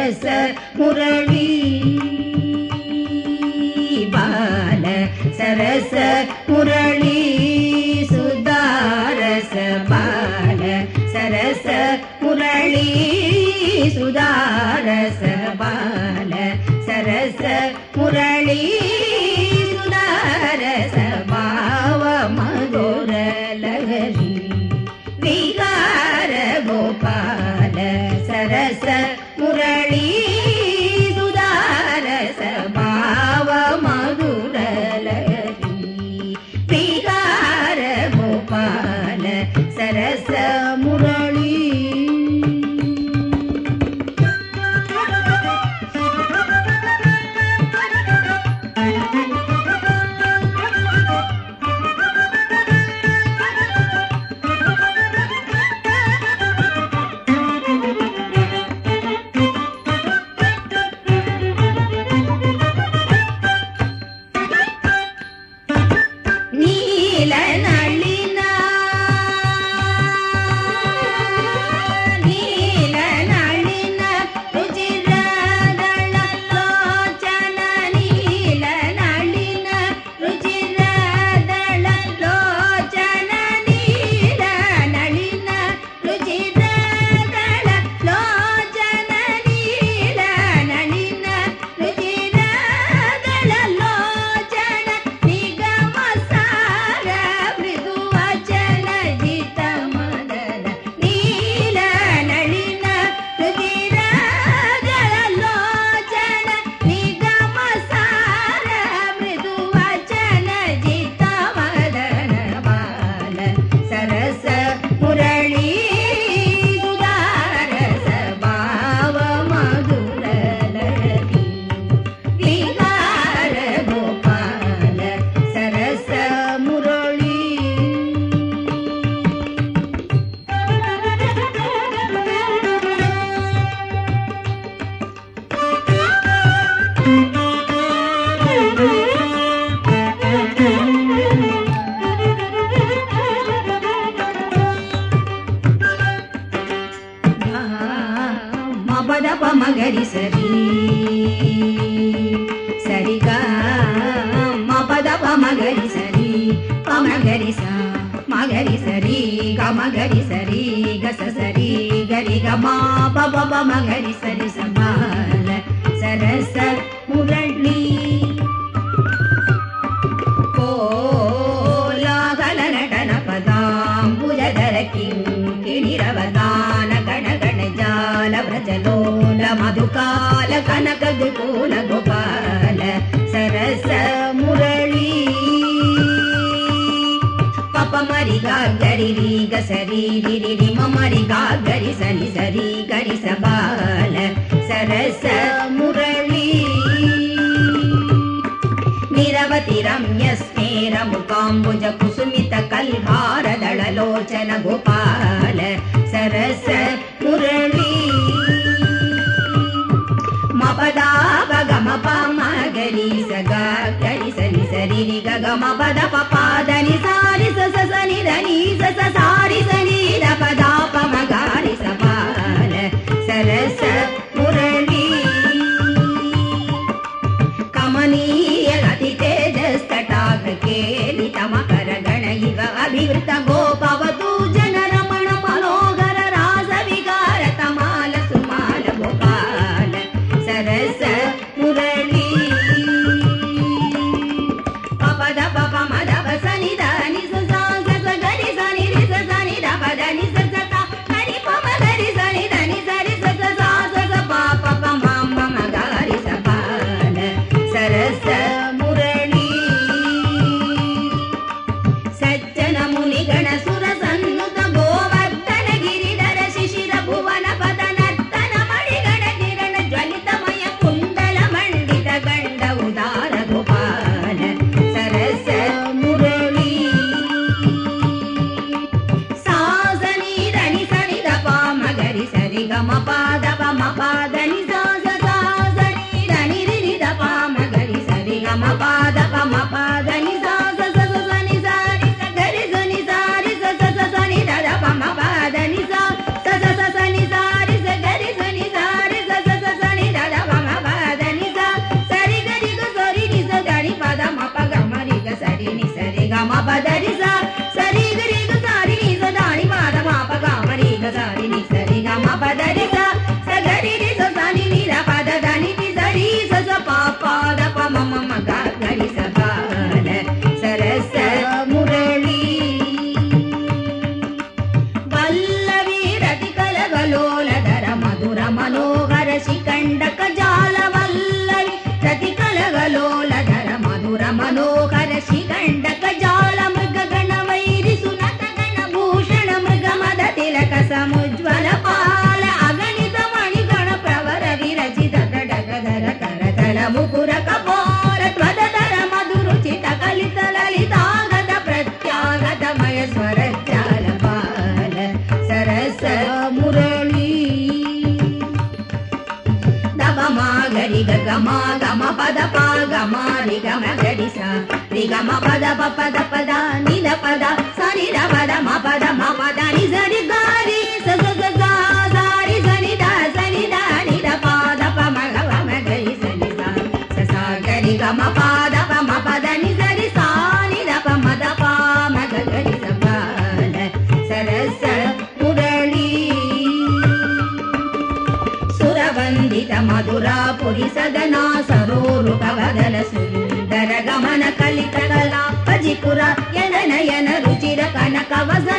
சரச முரளி பால சரச முரளி சுதாரச பால சரச முரளி சுதாரச பால சரச முரளி சுதாரச பாவ மதுர லகரி விகார கோபால சரச முரளி சுதாரச பாவ மதுர லகரி விகார கோபால சரச முரளி மகரி சரி சரிக மபத பமகரி சரி பமகரி சா மகரி சரி கமகரி சரி கச சரி கரி கமா பப பமகரி சரி சபால சரச முரளி கோலாகல நடன பதாம்புஜதர கிங்கிணிரவதான கணகண ஜால பிரஜலோல மதுகால கனக விபுல கோபால சரச முரளி பபமரி காகரி ரீக சரி ரிரி மமரி காகரி சனி சரி கரி சபால சரச முரளி நிரவதி ரம்ய ஸ்மேர முகாம்புஜ குசுமித கல்ஹார தளலோச்சன கோபால சரச முரளி மபதா பகம பமகரி சகா கரி சனி சரி ரிக கம பத பபாதனி சாரி சச சனி தனி சச சாரி சனி ரபதா பமகாரி சபால சரச முரளி கமனீய அதி தேஜஸ்தடாக கேலித மகர கண இவ அபிவிருத்த கோபவது ஜனரமண மனோகர ராச விகார தமால சுமால கோபால சரச முரளி பபத பப மதப சனி தனி சசா சச கரி சனி ரி சனி ரபத நி சசத கரி பம கரி சனி தனி சரி சச சா சச பாப பம மம கரி சபால சரச முரளி சஜ்ஜன முனிகண గమ పదని సా సరి గరి గ సారి ని స దాని పాద మా ప గ మ రి గ సారి ని సరి గమ పదని సా స గరి రి స సాని ని ర పద దని ని సరి స స ప ప ద ప మ మ మ గ గరి స బాల సరస మురళి వల్లవి రతి కలగలోల ధర మధుర మనోహర శిఖండక జాల వల్లవి రతి కలగలోల ధర మధుర మనోహర శిఖండక జాల మృగ గణ వైరి సునత గణ భూషణ మృగ మద తిలక సముజ్వల పాల అగణిత మణి గణ ప్రవర విరచిత గడగధర కరతల ముకుర కపోర త్వదధర మధురుచిత కలిత లలితాగత ప్రత్యాగతమయ స్వర జాల బాల సరస మురళి దమ మా గరి గ మా గమ పద ప గమ రి గమ గరి స రి గమ పద ప పద పద ని ద పద స ని ద పద మ పద ని స రి గ రి స స స స స రి స ని ద ని ద పద ప మ గ మ గరి స ని స స స గరి గమ పద ప మ పద ని స రి స ని ద ప మ ద ప మ గ గరి స బాల సరస మురళి సురవందిత మధురా పురి సదనా సరోరు కవదల సుందర గమన కలిత కళా పజిపుర యన నయన రుచిర కనక వస